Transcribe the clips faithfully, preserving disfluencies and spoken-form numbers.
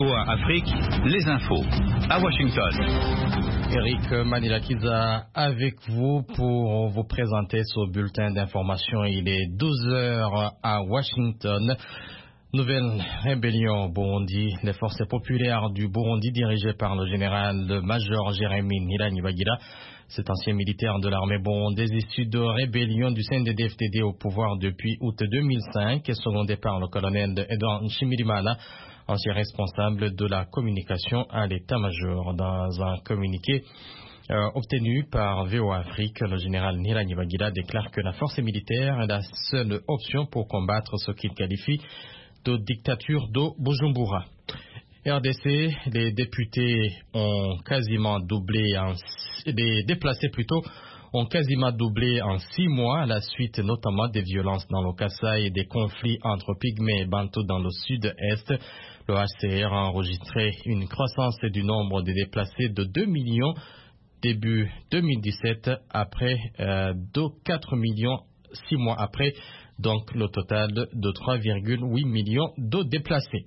Afrique, les infos à Washington. Eric Manilakiza avec vous pour vous présenter ce bulletin d'information. Il est douze heures à Washington. Nouvelle rébellion au Burundi. Les forces populaires du Burundi dirigées par le général-major Jérémy Ntibantunganya, cet ancien militaire de l'armée burundaise issu de rébellion du C N D D F D D au pouvoir depuis août deux mille cinq, secondé par le colonel Edouard Nshimirimana, ancien responsable de la communication à l'état-major. Dans un communiqué euh, obtenu par V O A Afrique, le général Ntibantunganya déclare que la force militaire est la seule option pour combattre ce qu'il qualifie de dictature de Bujumbura. R D C, les députés ont quasiment doublé, en, les déplacés plutôt, ont quasiment doublé en six mois à la suite notamment des violences dans le Kasaï et des conflits entre Pygmées et Bantous dans le sud-est. Le H C R a enregistré une croissance du nombre de déplacés de deux millions début deux mille dix-sept après euh, de quatre millions six mois après, donc le total de trois virgule huit millions de déplacés.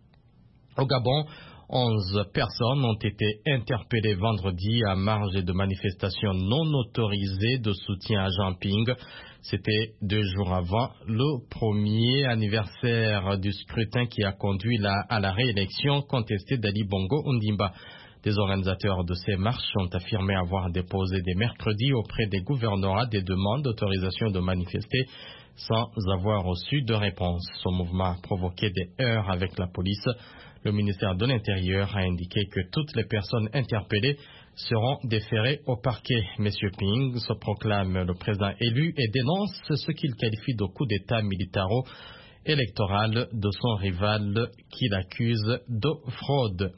Au Gabon, onze personnes ont été interpellées vendredi à marge de manifestations non autorisées de soutien à Jean Ping. C'était deux jours avant le premier anniversaire du scrutin qui a conduit la, à la réélection contestée d'Ali Bongo Ondimba. Des organisateurs de ces marches ont affirmé avoir déposé dès mercredi auprès des gouvernorats des demandes d'autorisation de manifester sans avoir reçu de réponse. Ce mouvement a provoqué des heurts avec la police. Le ministère de l'Intérieur a indiqué que toutes les personnes interpellées seront déférées au parquet. Monsieur Ping se proclame le président élu et dénonce ce qu'il qualifie de coup d'État militaro-électoral de son rival qu'il accuse de fraude.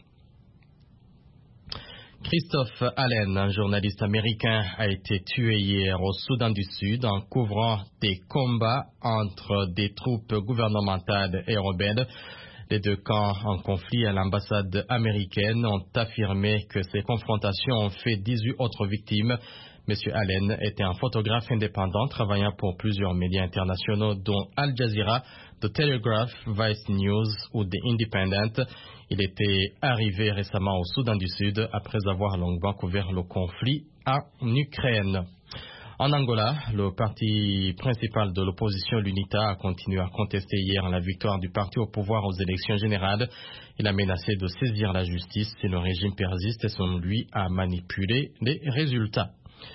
Christophe Allen, un journaliste américain, a été tué hier au Soudan du Sud en couvrant des combats entre des troupes gouvernementales et rebelles. Les deux camps en conflit à l'ambassade américaine ont affirmé que ces confrontations ont fait dix-huit autres victimes. Monsieur Allen était un photographe indépendant travaillant pour plusieurs médias internationaux dont Al Jazeera, The Telegraph, Vice News ou The Independent. Il était arrivé récemment au Soudan du Sud après avoir longuement couvert le conflit en Ukraine. En Angola, le parti principal de l'opposition, l'UNITA, a continué à contester hier la victoire du parti au pouvoir aux élections générales. Il a menacé de saisir la justice si le régime persiste et selon lui a manipulé les résultats.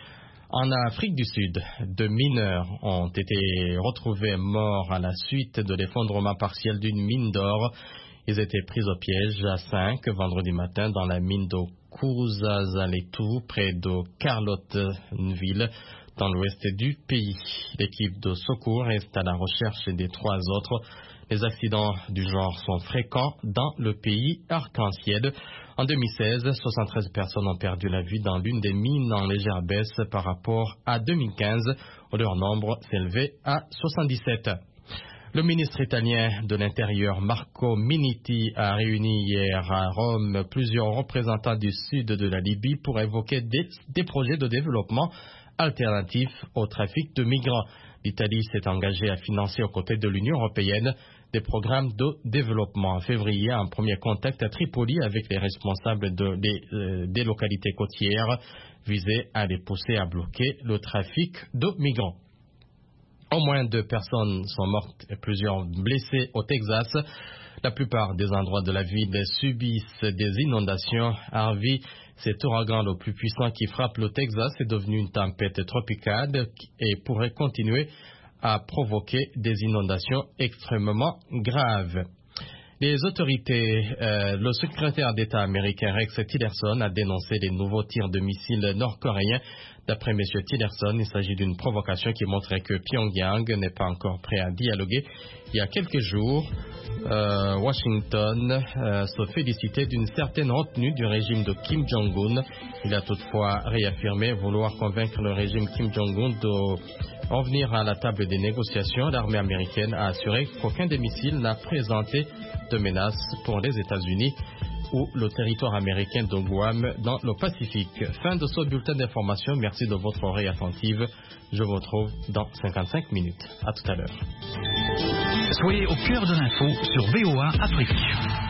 En Afrique du Sud, deux mineurs ont été retrouvés morts à la suite de l'effondrement partiel d'une mine d'or. Ils étaient pris au piège à cinq vendredi matin dans la mine de Kouzazaletou, près de Carlotteville, dans l'ouest du pays. L'équipe de secours reste à la recherche des trois autres. Les accidents du genre sont fréquents dans le pays arc-en-ciel. En deux mille seize, soixante-treize personnes ont perdu la vie dans l'une des mines en légère baisse par rapport à deux mille quinze, où leur nombre s'élevait à soixante-dix-sept. Le ministre italien de l'Intérieur, Marco Minniti, a réuni hier à Rome plusieurs représentants du sud de la Libye pour évoquer des, des projets de développement alternatifs au trafic de migrants. L'Italie s'est engagée à financer aux côtés de l'Union européenne des programmes de développement. En février, un premier contact à Tripoli avec les responsables de, des, euh, des localités côtières visait à les pousser à bloquer le trafic de migrants. Au moins deux personnes sont mortes et plusieurs blessées au Texas. La plupart des endroits de la ville subissent des inondations. Harvey, cet ouragan le plus puissant qui frappe le Texas, est devenu une tempête tropicale et pourrait continuer à provoquer des inondations extrêmement graves. Les autorités, euh, le secrétaire d'État américain Rex Tillerson a dénoncé les nouveaux tirs de missiles nord-coréens. D'après M. Tillerson, il s'agit d'une provocation qui montrait que Pyongyang n'est pas encore prêt à dialoguer. Il y a quelques jours, euh, Washington euh, se félicitait d'une certaine retenue du régime de Kim Jong-un. Il a toutefois réaffirmé vouloir convaincre le régime Kim Jong-un de revenir à la table des négociations. L'armée américaine a assuré qu'aucun des missiles n'a présenté de menace pour les États-Unis ou le territoire américain de Guam dans le Pacifique. Fin de ce bulletin d'information. Merci de votre oreille attentive. Je vous retrouve dans cinquante-cinq minutes. À tout à l'heure. Soyez au cœur de l'info sur V O A Afrique.